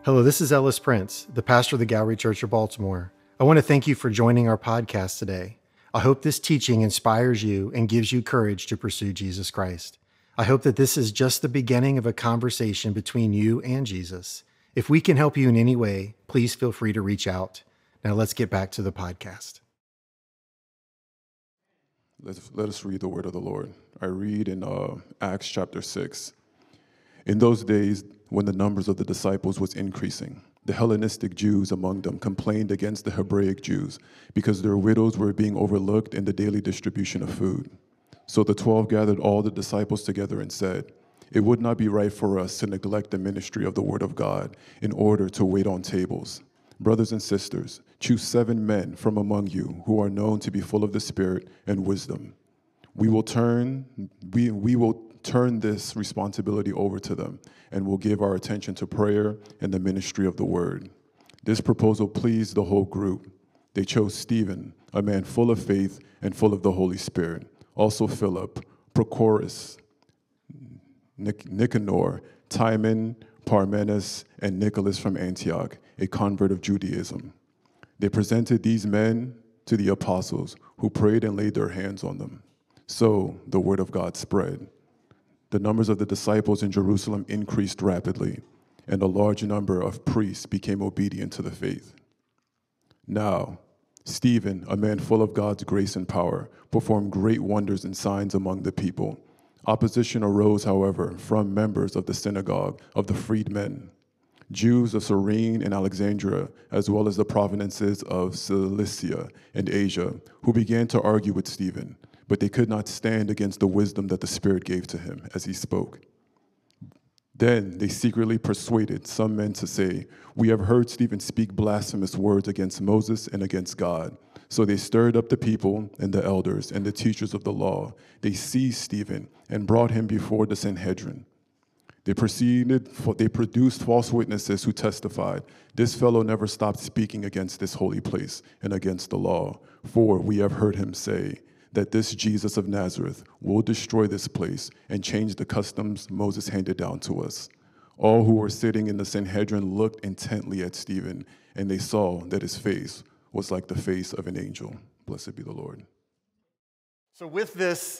Hello, this is Ellis Prince, the pastor of the Gallery Church of Baltimore. I want to thank you for joining our podcast today. I hope this teaching inspires you and gives you courage to pursue Jesus Christ. I hope that this is just the beginning of a conversation between you and Jesus. If we can help you in any way, please feel free to reach out. Now let's get back to the podcast. Let us read the word of the Lord. I read in Acts chapter 6. In those days, when the numbers of the disciples was increasing, the Hellenistic Jews among them complained against the Hebraic Jews because their widows were being overlooked in the daily distribution of food. So the 12 gathered all the disciples together and said, "It would not be right for us to neglect the ministry of the word of God in order to wait on tables. Brothers and sisters, choose 7 men from among you who are known to be full of the Spirit and wisdom. We will turn this responsibility over to them, and will give our attention to prayer and the ministry of the word." This proposal pleased the whole group. They chose Stephen, a man full of faith and full of the Holy Spirit, also Philip, Prochorus, Nicanor, Timon, Parmenas, and Nicholas from Antioch, a convert of Judaism. They presented these men to the apostles, who prayed and laid their hands on them. So the word of God spread. The numbers of the disciples in Jerusalem increased rapidly, and a large number of priests became obedient to the faith. Now, Stephen, a man full of God's grace and power, performed great wonders and signs among the people. Opposition arose, however, from members of the synagogue of the freedmen, Jews of Cyrene and Alexandria, as well as the provinces of Cilicia and Asia, who began to argue with Stephen. But they could not stand against the wisdom that the Spirit gave to him as he spoke. Then they secretly persuaded some men to say, "We have heard Stephen speak blasphemous words against Moses and against God." So they stirred up the people and the elders and the teachers of the law. They seized Stephen and brought him before the Sanhedrin. They produced false witnesses who testified, "This fellow never stopped speaking against this holy place and against the law. For we have heard him say that this Jesus of Nazareth will destroy this place and change the customs Moses handed down to us." All who were sitting in the Sanhedrin looked intently at Stephen, and they saw that his face was like the face of an angel. Blessed be the Lord. So with this,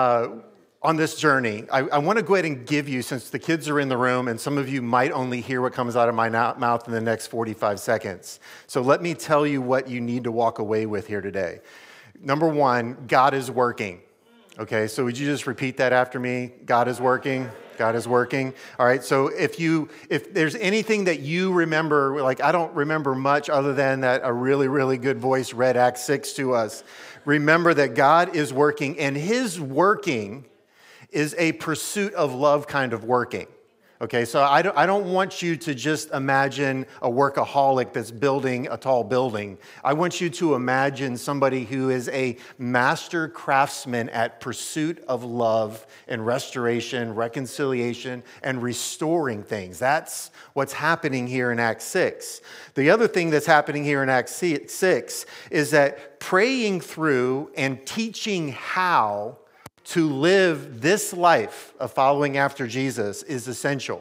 on this journey, I want to go ahead and give you, since the kids are in the room and some of you might only hear what comes out of my mouth in the next 45 seconds. So let me tell you what you need to walk away with here today. Number one, God is working. Okay, so would you just repeat that after me? God is working. God is working. All right, so if there's anything that you remember, like I don't remember much other than that a really, really good voice read Acts 6 to us. Remember that God is working, and his working is a pursuit of love kind of working. Okay, so I don't want you to just imagine a workaholic that's building a tall building. I want you to imagine somebody who is a master craftsman at pursuit of love and restoration, reconciliation, and restoring things. That's what's happening here in Acts 6. The other thing that's happening here in Acts 6 is that praying through and teaching how to live this life of following after Jesus is essential.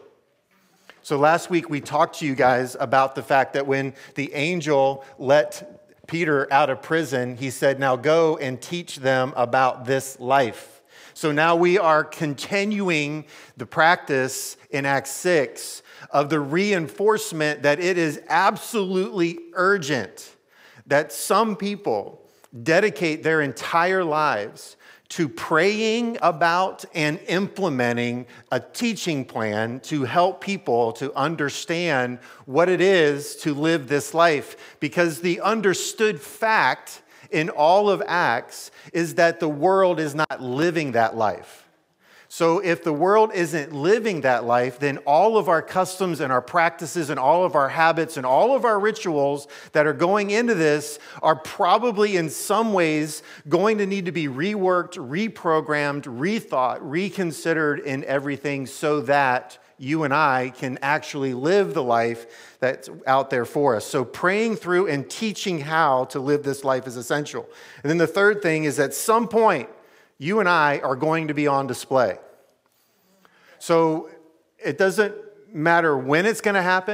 So last week we talked to you guys about the fact that when the angel let Peter out of prison, he said, "Now go and teach them about this life." So now we are continuing the practice in Acts 6 of the reinforcement that it is absolutely urgent that some people dedicate their entire lives to praying about and implementing a teaching plan to help people to understand what it is to live this life. Because the understood fact in all of Acts is that the world is not living that life. So if the world isn't living that life, then all of our customs and our practices and all of our habits and all of our rituals that are going into this are probably in some ways going to need to be reworked, reprogrammed, rethought, reconsidered in everything so that you and I can actually live the life that's out there for us. So praying through and teaching how to live this life is essential. And then the third thing is at some point, you and I are going to be on display. So it doesn't matter when it's going to happen.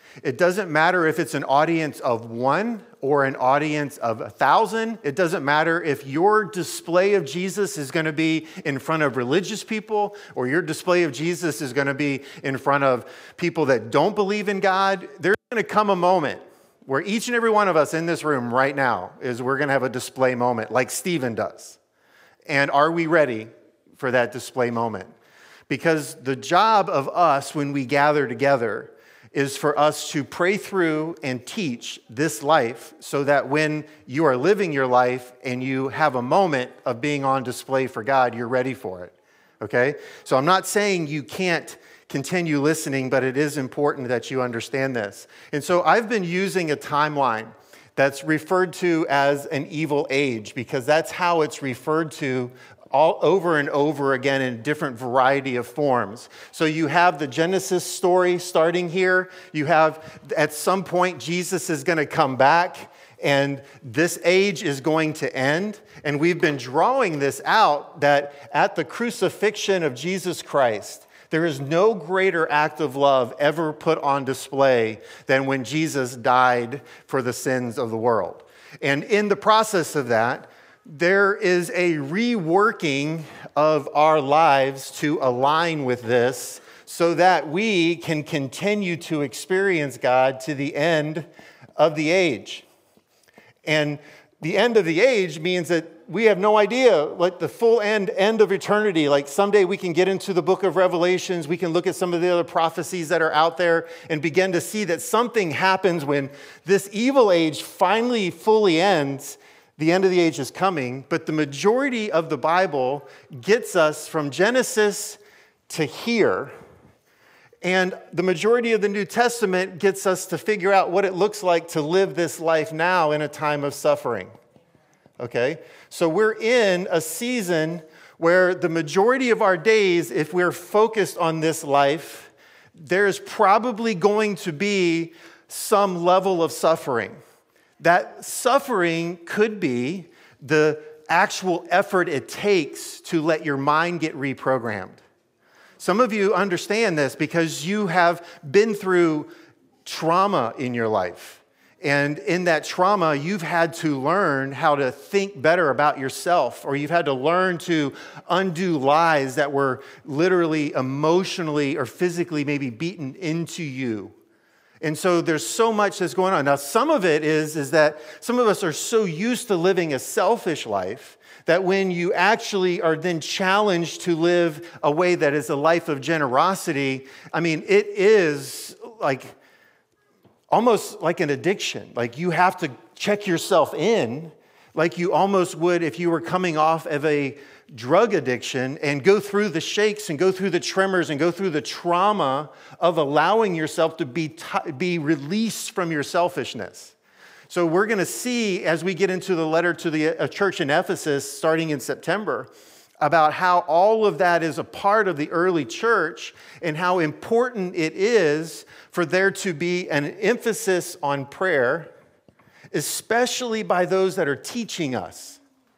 It doesn't matter if it's an audience of 1 or an audience of 1,000. It doesn't matter if your display of Jesus is going to be in front of religious people or your display of Jesus is going to be in front of people that don't believe in God. There's going to come a moment where each and every one of us in this room right now we're going to have a display moment like Stephen does. And are we ready for that display moment? Because the job of us when we gather together is for us to pray through and teach this life so that when you are living your life and you have a moment of being on display for God, you're ready for it, okay? So I'm not saying you can't continue listening, but it is important that you understand this. And so I've been using a timeline that's referred to as an evil age because that's how it's referred to all over and over again in different variety of forms. So you have the Genesis story starting here. You have, at some point, Jesus is going to come back, and this age is going to end. And we've been drawing this out that at the crucifixion of Jesus Christ, there is no greater act of love ever put on display than when Jesus died for the sins of the world. And in the process of that, there is a reworking of our lives to align with this so that we can continue to experience God to the end of the age. And the end of the age means that we have no idea, like the full end of eternity. Like someday we can get into the book of Revelations, we can look at some of the other prophecies that are out there and begin to see that something happens when this evil age finally fully ends. The end of the age is coming, but the majority of the Bible gets us from Genesis to here, and the majority of the New Testament gets us to figure out what it looks like to live this life now in a time of suffering. Okay? So we're in a season where the majority of our days, if we're focused on this life, there's probably going to be some level of suffering. That suffering could be the actual effort it takes to let your mind get reprogrammed. Some of you understand this because you have been through trauma in your life. And in that trauma, you've had to learn how to think better about yourself, or you've had to learn to undo lies that were literally emotionally or physically maybe beaten into you. And so there's so much that's going on. Now, some of it is that some of us are so used to living a selfish life that when you actually are then challenged to live a way that is a life of generosity, I mean, it is like almost like an addiction. Like you have to check yourself in like you almost would if you were coming off of a drug addiction and go through the shakes and go through the tremors and go through the trauma of allowing yourself to be released from your selfishness. So we're going to see as we get into the letter to the church in Ephesus starting in September about how all of that is a part of the early church and how important it is for there to be an emphasis on prayer, especially by those that are teaching us.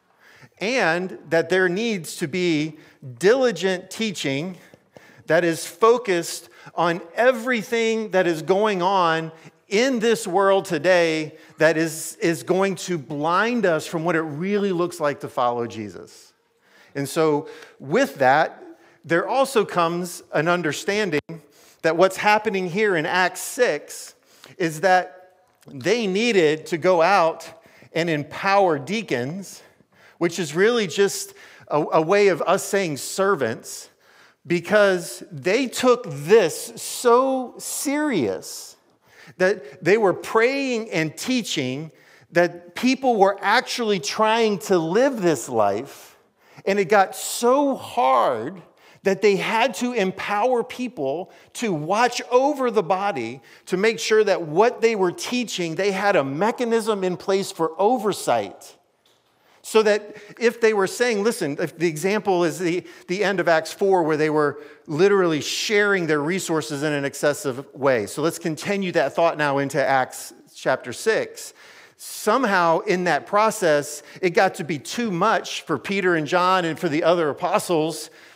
And that there needs to be diligent teaching that is focused on everything that is going on in this world today that is going to blind us from what it really looks like to follow Jesus. And so with that, there also comes an understanding that what's happening here in Acts 6 is that they needed to go out and empower deacons, which is really just a way of us saying servants, because they took this so serious that they were praying and teaching that people were actually trying to live this life, and it got so hard that they had to empower people to watch over the body to make sure that what they were teaching, they had a mechanism in place for oversight. So that if they were saying, listen, if the example is the end of Acts 4 where they were literally sharing their resources in an excessive way. So let's continue that thought now into Acts chapter 6. Somehow in that process, it got to be too much for Peter and John and for the other apostles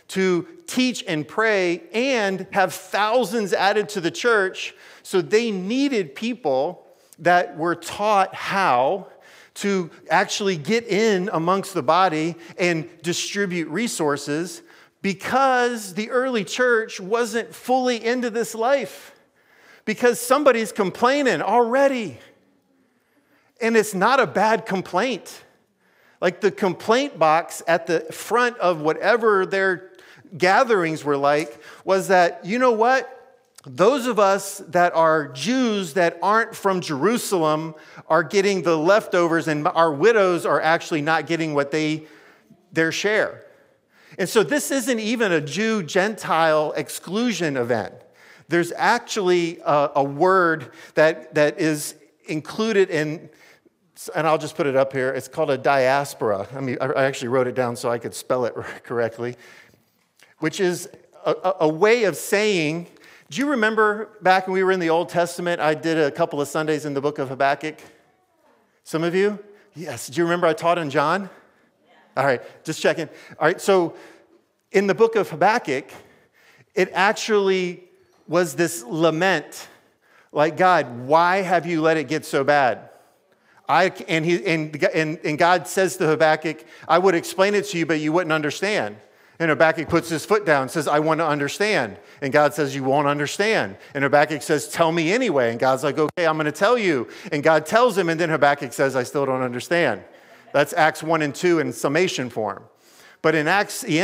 to teach and pray and have thousands added to the church. So they needed people that were taught how to actually get in amongst the body and distribute resources, because the early church wasn't fully into this life. Because somebody's complaining already. And it's not a bad complaint. Like the complaint box at the front of whatever their gatherings were like was that, you know what? Those of us that are Jews that aren't from Jerusalem are getting the leftovers, and our widows are actually not getting what their share. And so this isn't even a Jew-Gentile exclusion event. There's actually a word that is included in, and I'll just put it up here. It's called a diaspora. I mean, I actually wrote it down so I could spell it correctly, which is a way of saying, do you remember back when we were in the Old Testament, I did a couple of Sundays in the book of Habakkuk? Some of you? Yes. Do you remember I taught on John? All right, just checking. All right, so in the book of Habakkuk, it actually was this lament, like, God, why have you let it get so bad? And God says to Habakkuk, I would explain it to you, but you wouldn't understand. And Habakkuk puts his foot down and says, I want to understand. And God says, you won't understand. And Habakkuk says, tell me anyway. And God's like, okay, I'm going to tell you. And God tells him, and then Habakkuk says, I still don't understand. That's Acts 1 and 2 in summation form. But in the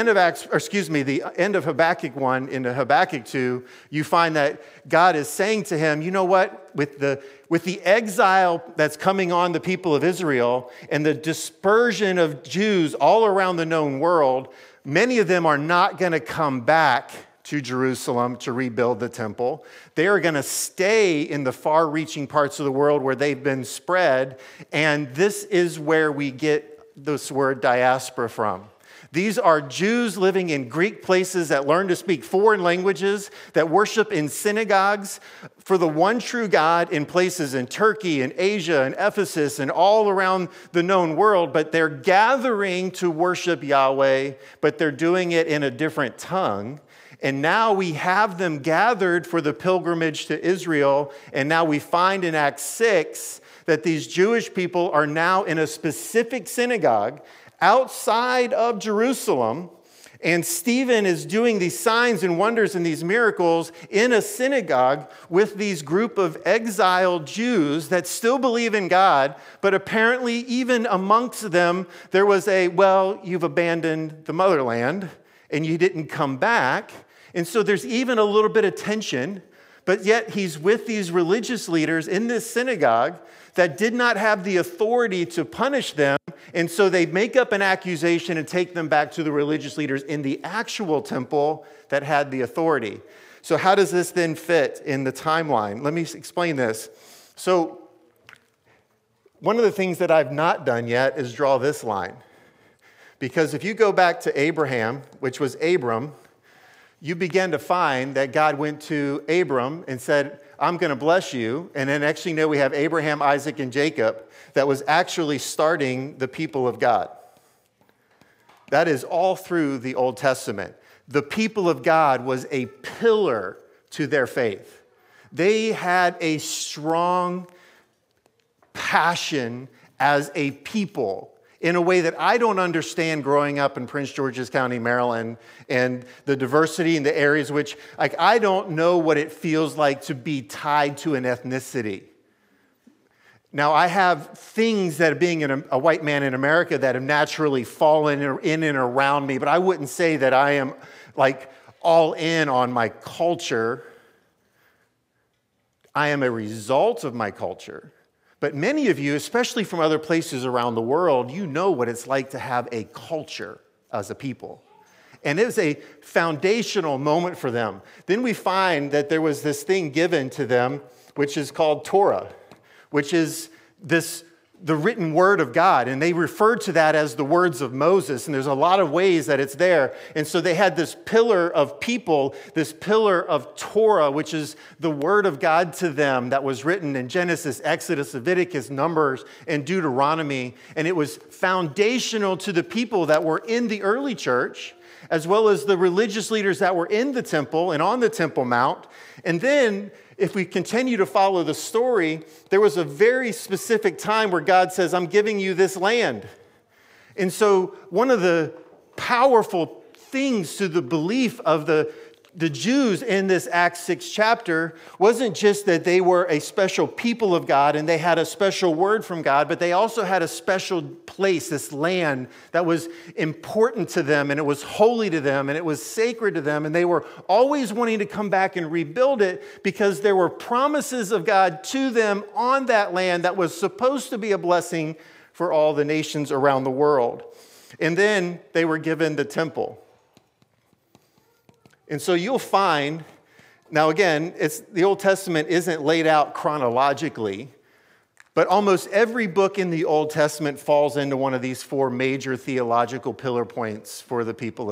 end of Habakkuk 1 into Habakkuk 2, you find that God is saying to him, you know what? With the exile that's coming on the people of Israel and the dispersion of Jews all around the known world, many of them are not going to come back to Jerusalem to rebuild the temple. They are going to stay in the far-reaching parts of the world where they've been spread, and this is where we get this word diaspora from. These are Jews living in Greek places that learn to speak foreign languages, that worship in synagogues for the one true God in places in Turkey and Asia and Ephesus and all around the known world, but they're gathering to worship Yahweh, but they're doing it in a different tongue. And now we have them gathered for the pilgrimage to Israel, and now we find in Acts 6 that these Jewish people are now in a specific synagogue outside of Jerusalem, and Stephen is doing these signs and wonders and these miracles in a synagogue with these group of exiled Jews that still believe in God, but apparently even amongst them, there was you've abandoned the motherland and you didn't come back. And so there's even a little bit of tension, but yet he's with these religious leaders in this synagogue that did not have the authority to punish them. And so they make up an accusation and take them back to the religious leaders in the actual temple that had the authority. So how does this then fit in the timeline? Let me explain this. So one of the things that I've not done yet is draw this line. Because if you go back to Abraham, which was Abram, you begin to find that God went to Abram and said, I'm going to bless you. And then next thing you know, we have Abraham, Isaac, and Jacob that was actually starting the people of God. That is all through the Old Testament. The people of God was a pillar to their faith. They had a strong passion as a people in a way that I don't understand growing up in Prince George's County, Maryland, and the diversity in the areas which, I don't know what it feels like to be tied to an ethnicity. Now, I have things that being a white man in America that have naturally fallen in and around me, but I wouldn't say that I am all in on my culture. I am a result of my culture. But many of you, especially from other places around the world, you know what it's like to have a culture as a people. And it was a foundational moment for them. Then we find that there was this thing given to them, which is called Torah, which is the written word of God. And they referred to that as the words of Moses. And there's a lot of ways that it's there. And so they had this pillar of people, this pillar of Torah, which is the word of God to them that was written in Genesis, Exodus, Leviticus, Numbers, and Deuteronomy. And it was foundational to the people that were in the early church. as well as the religious leaders that were in the temple and on the Temple Mount. And then, if we continue to follow the story, there was a very specific time where God says, I'm giving you this land. And so one of the powerful things to the belief of the Jews in this Acts 6 chapter wasn't just that they were a special people of God and they had a special word from God, but they also had a special place, this land that was important to them, and it was holy to them, and it was sacred to them, and they were always wanting to come back and rebuild it because there were promises of God to them on that land that was supposed to be a blessing for all the nations around the world. And then they were given the temple. And so you'll find, now again, the Old Testament isn't laid out chronologically, but almost every book in the Old Testament falls into one of these four major theological pillar points for the people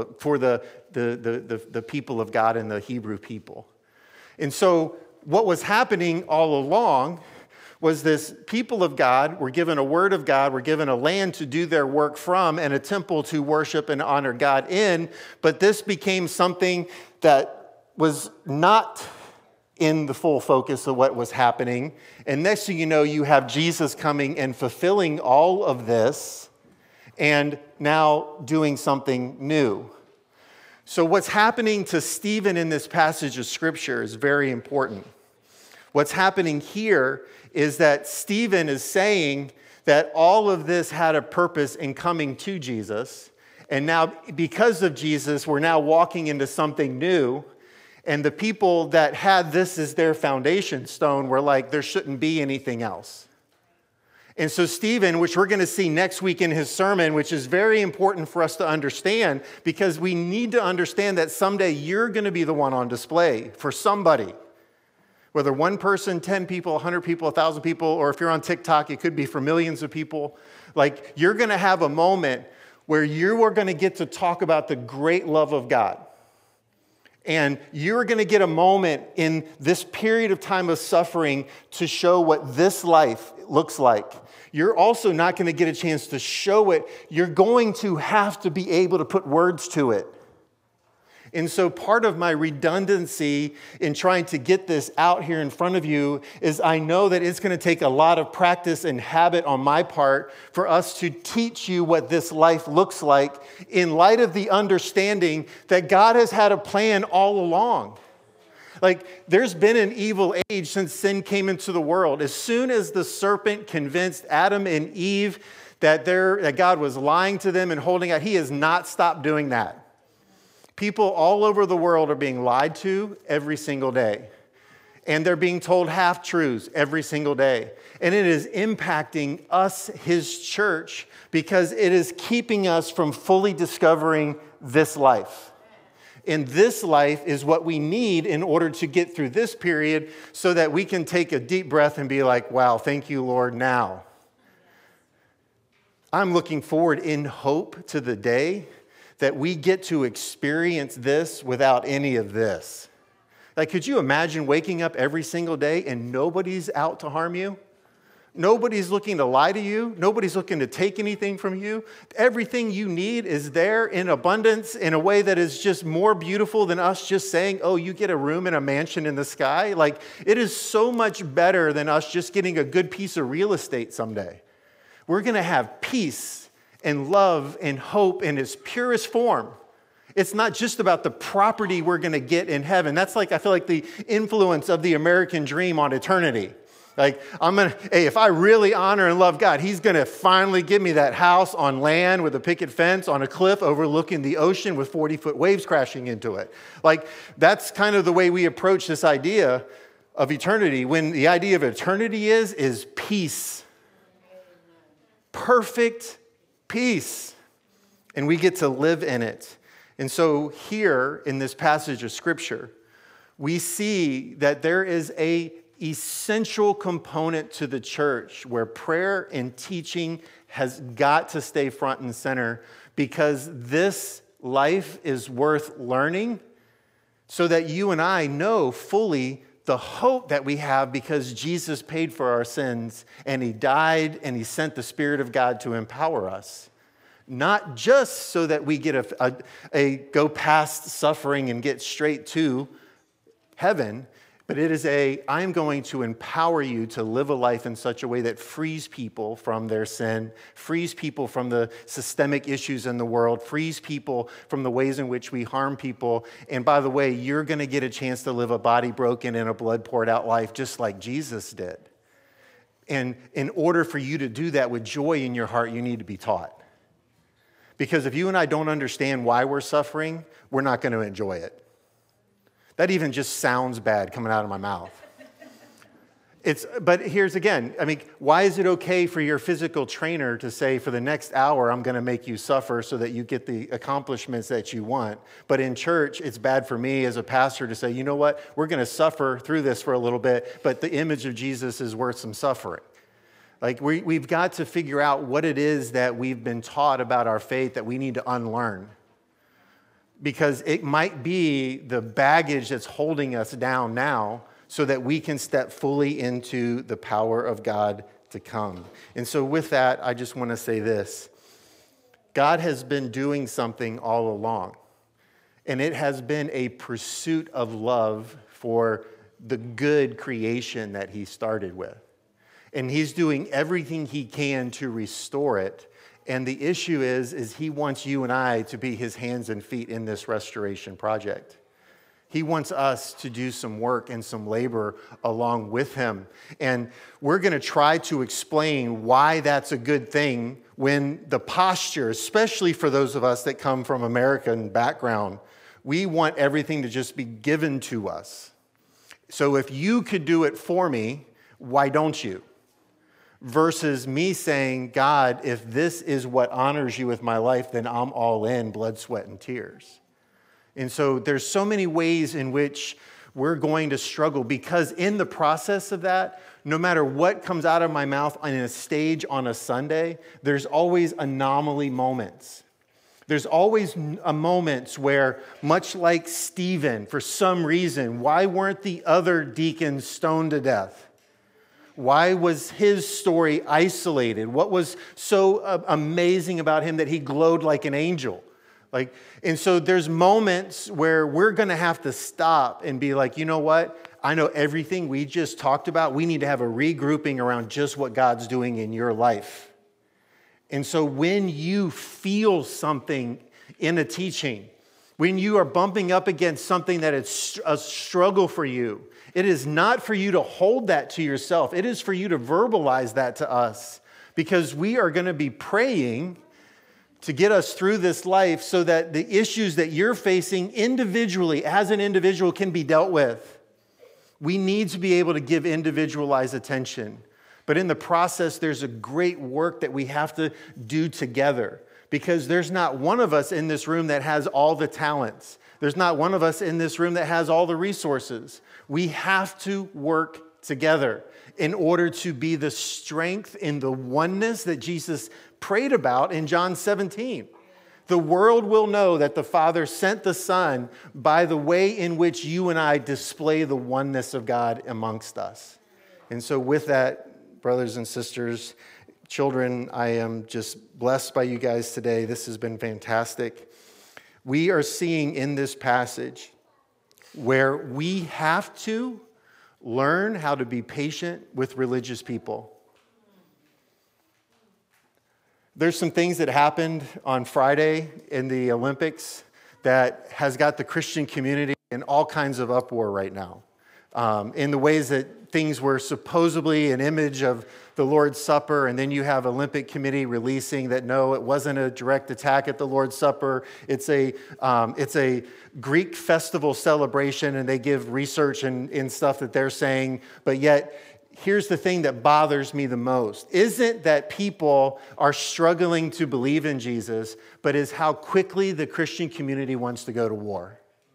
the people of God and the Hebrew people. And so what was happening all along was this people of God were given a word of God, were given a land to do their work from, and a temple to worship and honor God in. But this became something that was not in the full focus of what was happening. And next thing you know, you have Jesus coming and fulfilling all of this and now doing something new. So what's happening to Stephen in this passage of Scripture is very important. What's happening here is that Stephen is saying that all of this had a purpose in coming to Jesus. And now, because of Jesus, we're now walking into something new. And the people that had this as their foundation stone were like, there shouldn't be anything else. And so Stephen, which we're going to see next week in his sermon, which is very important for us to understand, because we need to understand that someday you're going to be the one on display for somebody. Whether one person, 10 people, 100 people, 1,000 people, or if you're on TikTok, it could be for millions of people. Like, you're going to have a moment where you are going to get to talk about the great love of God. And you're going to get a moment in this period of time of suffering to show what this life looks like. You're also not going to get a chance to show it. You're going to have to be able to put words to it. And so part of my redundancy in trying to get this out here in front of you is I know that it's going to take a lot of practice and habit on my part for us to teach you what this life looks like in light of the understanding that God has had a plan all along. Like, there's been an evil age since sin came into the world. As soon as the serpent convinced Adam and Eve that God was lying to them and holding out, he has not stopped doing that. People all over the world are being lied to every single day. And they're being told half-truths every single day. And it is impacting us, his church, because it is keeping us from fully discovering this life. And this life is what we need in order to get through this period so that we can take a deep breath and be like, wow, thank you, Lord, now. I'm looking forward in hope to the day that we get to experience this without any of this. Like, could you imagine waking up every single day and nobody's out to harm you? Nobody's looking to lie to you. Nobody's looking to take anything from you. Everything you need is there in abundance in a way that is just more beautiful than us just saying, oh, you get a room in a mansion in the sky. Like, it is so much better than us just getting a good piece of real estate someday. We're going to have peace and love and hope in its purest form. It's not just about the property we're going to get in heaven. That's like, I feel like the influence of the American dream on eternity. Like, if I really honor and love God, he's going to finally give me that house on land with a picket fence on a cliff overlooking the ocean with 40-foot waves crashing into it. Like, that's kind of the way we approach this idea of eternity. When the idea of eternity is peace. Perfect peace, and we get to live in it. And so here in this passage of Scripture, we see that there is an essential component to the church where prayer and teaching has got to stay front and center, because this life is worth learning so that you and I know fully the hope that we have because Jesus paid for our sins and he died and he sent the Spirit of God to empower us. not just so that we get go past suffering and get straight to heaven, but it is I'm going to empower you to live a life in such a way that frees people from their sin, frees people from the systemic issues in the world, frees people from the ways in which we harm people. And by the way, you're going to get a chance to live a body broken and a blood poured out life just like Jesus did. And in order for you to do that with joy in your heart, you need to be taught. Because if you and I don't understand why we're suffering, we're not going to enjoy it. That even just sounds bad coming out of my mouth. But here's again, why is it okay for your physical trainer to say, for the next hour, I'm going to make you suffer so that you get the accomplishments that you want? But in church, it's bad for me as a pastor to say, you know what, we're going to suffer through this for a little bit, but the image of Jesus is worth some suffering. We've got to figure out what it is that we've been taught about our faith that we need to unlearn. Because it might be the baggage that's holding us down now so that we can step fully into the power of God to come. And so with that, I just want to say this. God has been doing something all along, and it has been a pursuit of love for the good creation that he started with. And he's doing everything he can to restore it. And the issue is he wants you and I to be his hands and feet in this restoration project. He wants us to do some work and some labor along with him. And we're going to try to explain why that's a good thing when the posture, especially for those of us that come from American background, we want everything to just be given to us. So if you could do it for me, why don't you? Versus me saying, God, if this is what honors you with my life, then I'm all in, blood, sweat, and tears. And so there's so many ways in which we're going to struggle, because in the process of that, no matter what comes out of my mouth on a stage on a Sunday, there's always anomaly moments. There's always moments where, much like Stephen, for some reason, why weren't the other deacons stoned to death? Why was his story isolated? What was so amazing about him that he glowed like an angel? And so there's moments where we're going to have to stop and be like, you know what? I know everything we just talked about. We need to have a regrouping around just what God's doing in your life. And so when you feel something in a teaching, when you are bumping up against something that is a struggle for you, it is not for you to hold that to yourself. It is for you to verbalize that to us, because we are going to be praying to get us through this life so that the issues that you're facing individually, as an individual, can be dealt with. We need to be able to give individualized attention. But in the process, there's a great work that we have to do together, because there's not one of us in this room that has all the talents. There's not one of us in this room that has all the resources. We have to work together in order to be the strength in the oneness that Jesus prayed about in John 17. The world will know that the Father sent the Son by the way in which you and I display the oneness of God amongst us. And so with that, brothers and sisters, children, I am just blessed by you guys today. This has been fantastic. We are seeing in this passage where we have to learn how to be patient with religious people. There's some things that happened on Friday in the Olympics that has got the Christian community in all kinds of uproar right now. In the ways that things were supposedly an image of the Lord's Supper, and then you have Olympic Committee releasing that no, it wasn't a direct attack at the Lord's Supper. It's a Greek festival celebration, and they give research and stuff that they're saying. But yet, here's the thing that bothers me the most. Isn't that people are struggling to believe in Jesus, but is how quickly the Christian community wants to go to war.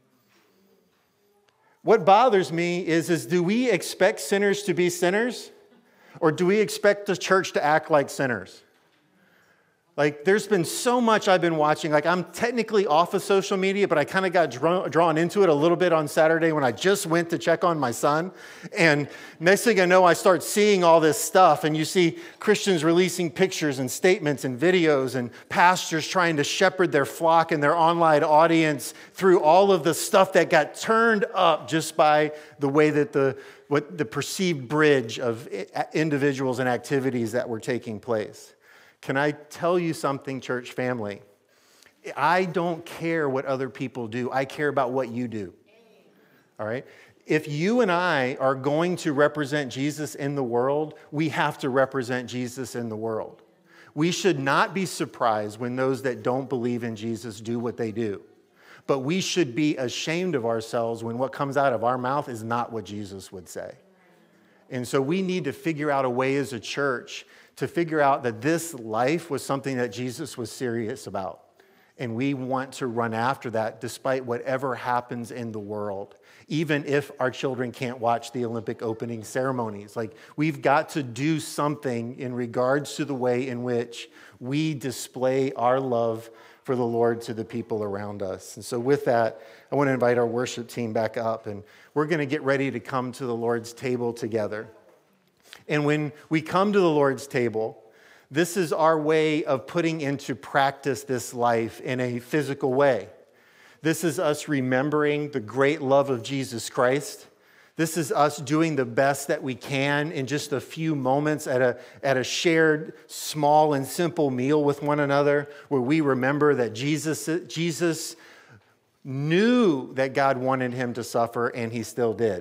What bothers me is do we expect sinners to be sinners? Or do we expect the church to act like sinners? Like, there's been so much I've been watching. Like, I'm technically off of social media, but I kind of got drawn into it a little bit on Saturday when I just went to check on my son. And next thing I know, I start seeing all this stuff. And you see Christians releasing pictures and statements and videos, and pastors trying to shepherd their flock and their online audience through all of the stuff that got turned up just by the way that the perceived bridge of individuals and activities that were taking place. Can I tell you something, church family? I don't care what other people do. I care about what you do. All right? If you and I are going to represent Jesus in the world, we have to represent Jesus in the world. We should not be surprised when those that don't believe in Jesus do what they do. But we should be ashamed of ourselves when what comes out of our mouth is not what Jesus would say. And so we need to figure out a way as a church to figure out that this life was something that Jesus was serious about. And we want to run after that despite whatever happens in the world, even if our children can't watch the Olympic opening ceremonies. Like, we've got to do something in regards to the way in which we display our love for the Lord to the people around us. And so with that, I want to invite our worship team back up, and we're going to get ready to come to the Lord's table together. And when we come to the Lord's table, this is our way of putting into practice this life in a physical way. This is us remembering the great love of Jesus Christ. This is us doing the best that we can in just a few moments at a shared small and simple meal with one another, where we remember that Jesus knew that God wanted him to suffer, and he still did.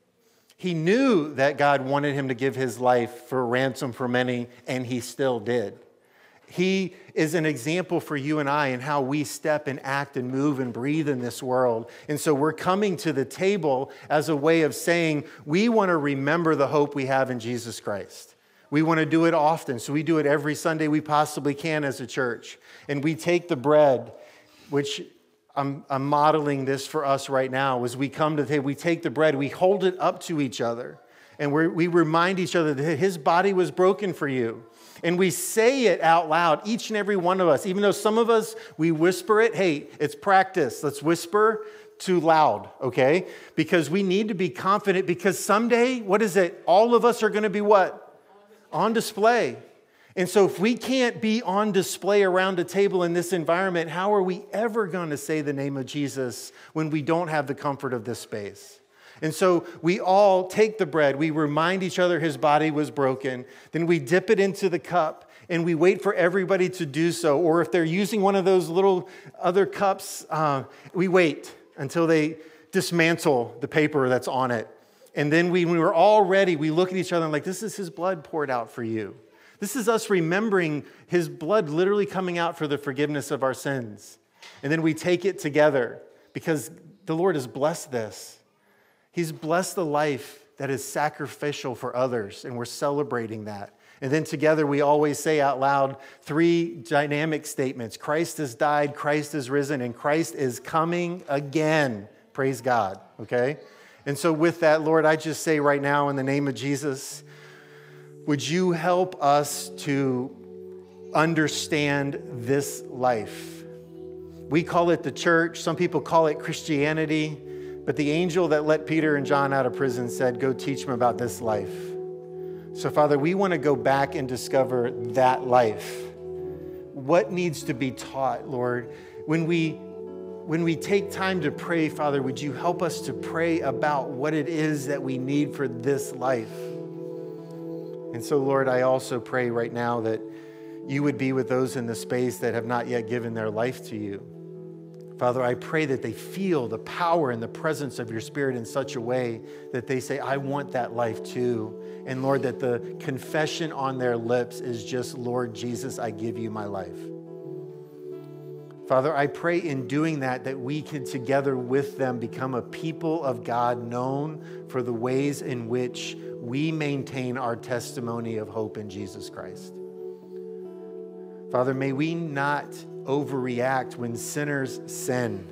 He knew that God wanted him to give his life for ransom for many, and he still did. He is an example for you and I in how we step and act and move and breathe in this world. And so we're coming to the table as a way of saying we want to remember the hope we have in Jesus Christ. We want to do it often, so we do it every Sunday we possibly can as a church. And we take the bread, which I'm modeling this for us right now. As we come to the table, we take the bread, we hold it up to each other, and we remind each other that his body was broken for you. And we say it out loud, each and every one of us, even though some of us, we whisper it. Hey, it's practice. Let's whisper too loud, okay? Because we need to be confident, because someday, what is it? All of us are going to be what? On display. And so if we can't be on display around a table in this environment, how are we ever going to say the name of Jesus when we don't have the comfort of this space? And so we all take the bread, we remind each other his body was broken, then we dip it into the cup, and we wait for everybody to do so. Or if they're using one of those little other cups, we wait until they dismantle the paper that's on it. And then when we're all ready, we look at each other and like, this is his blood poured out for you. This is us remembering his blood literally coming out for the forgiveness of our sins. And then we take it together because the Lord has blessed this. He's blessed the life that is sacrificial for others, and we're celebrating that. And then together we always say out loud 3 dynamic statements. Christ has died, Christ is risen, and Christ is coming again. Praise God, okay? And so with that, Lord, I just say right now in the name of Jesus, would you help us to understand this life? We call it the church. Some people call it Christianity. But the angel that let Peter and John out of prison said, go teach them about this life. So, Father, we want to go back and discover that life. What needs to be taught, Lord? When we take time to pray, Father, would you help us to pray about what it is that we need for this life? And so, Lord, I also pray right now that you would be with those in the space that have not yet given their life to you. Father, I pray that they feel the power and the presence of your Spirit in such a way that they say, I want that life too. And Lord, that the confession on their lips is just, Lord Jesus, I give you my life. Father, I pray in doing that, that we can together with them become a people of God known for the ways in which we maintain our testimony of hope in Jesus Christ. Father, may we not overreact when sinners sin.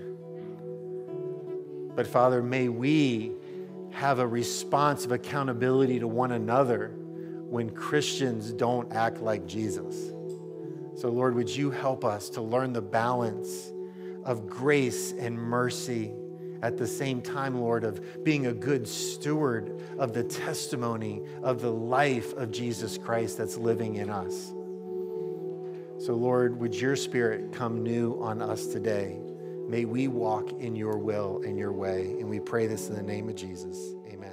But Father, may we have a response of accountability to one another when Christians don't act like Jesus. So Lord, would you help us to learn the balance of grace and mercy at the same time, Lord, of being a good steward of the testimony of the life of Jesus Christ that's living in us. So Lord, would your Spirit come new on us today? May we walk in your will and your way. And we pray this in the name of Jesus. Amen.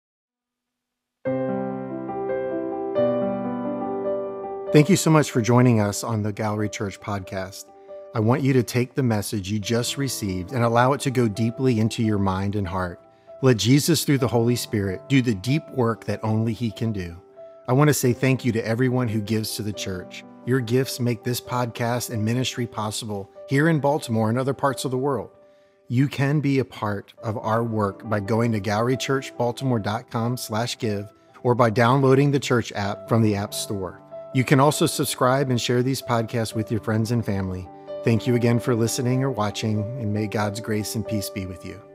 Thank you so much for joining us on the Gallery Church podcast. I want you to take the message you just received and allow it to go deeply into your mind and heart. Let Jesus, through the Holy Spirit, do the deep work that only He can do. I want to say thank you to everyone who gives to the church. Your gifts make this podcast and ministry possible here in Baltimore and other parts of the world. You can be a part of our work by going to gallerychurchbaltimore.com/give or by downloading the church app from the App Store. You can also subscribe and share these podcasts with your friends and family. Thank you again for listening or watching, and may God's grace and peace be with you.